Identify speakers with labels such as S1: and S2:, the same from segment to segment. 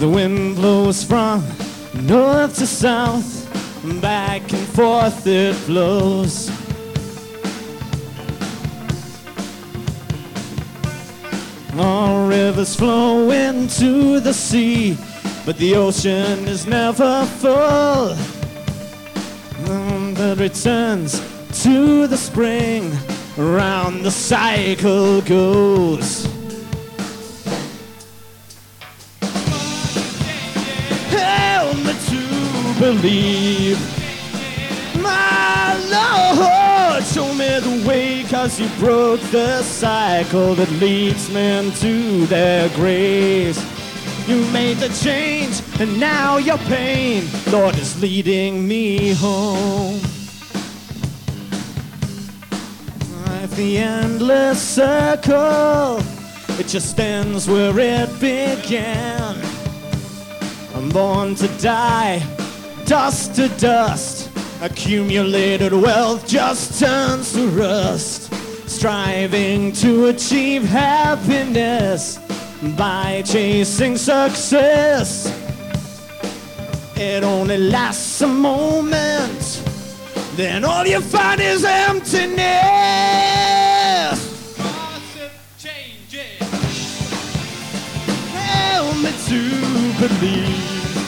S1: The wind blows from north to south, back and forth it flows. All rivers flow into the sea, but the ocean is never full. That returns to the spring, around the cycle goes. Help me to believe, my Lord, show me the way, 'cause you broke the cycle that leads men to their graves. You made the change, and now your pain, Lord, is leading me home. Life, the endless circle, it just ends where it began. I'm born to die, dust to dust. Accumulated wealth just turns to rust. Striving to achieve happiness by chasing success. It only lasts a moment, then all you find is emptiness.
S2: Awesome changes.
S1: Help me to believe,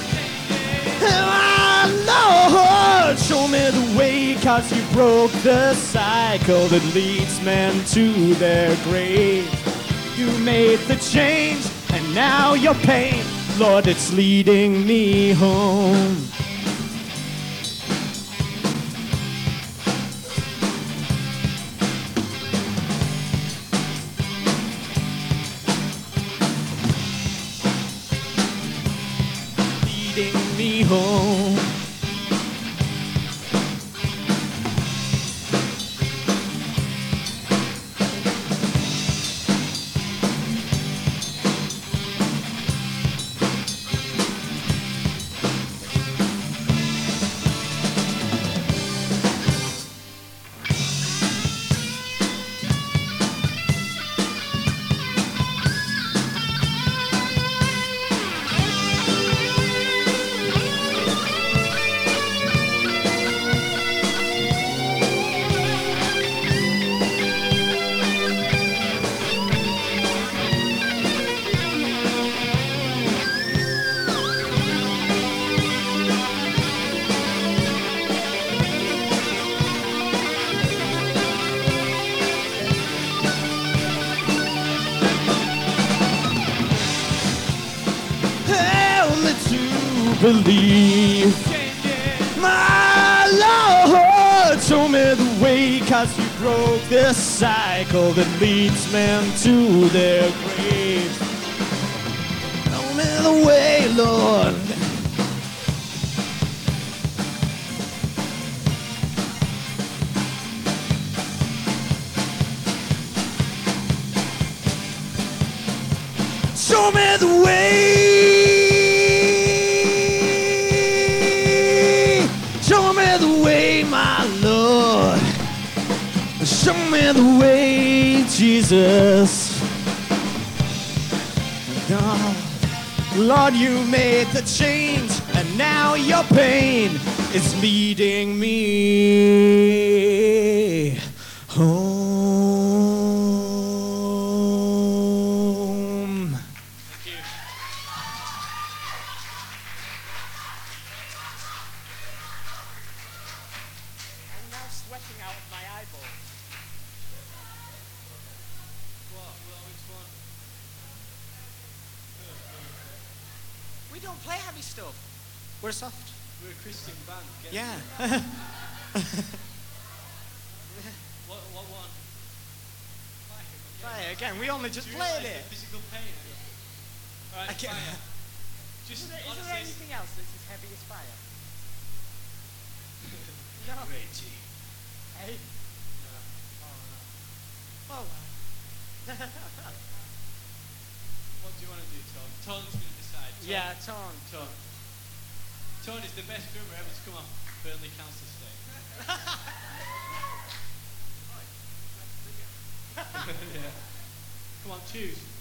S1: my Lord, show me the way, 'cause you broke the cycle that leads men to their grave. You made the change, and now your pain, Lord, it's leading me home. Leading me home. Believe, my Lord, show me the way, 'cause you broke this cycle that leads men to their graves. Show me the way, Lord. Show me the way. Show me the way, my Lord. Show me the way, Jesus. Oh, Lord, you made the change, and now your pain is leading me home.
S2: Thank you.
S1: I'm now sweating out my eyeballs.
S2: What? Which one?
S1: We don't play heavy stuff. We're soft.
S2: We're a Christian band. Get
S1: Yeah.
S2: What one?
S1: Fire again. We only just
S2: Do you
S1: played
S2: realise
S1: it.
S2: the physical pain? Alright,
S1: I can't-
S2: fire. Just
S1: Is there
S2: honestly,
S1: anything else that's as heavy as fire? No.
S2: Reggie.
S1: Hey.
S2: No.
S1: Oh well.
S2: What do you want to do, Tom? Tom's going to decide. Tom,
S1: Yeah, Tom.
S2: Tom. Tom is the best drummer ever to come off Burnley Council stage. Yeah. Come on, choose.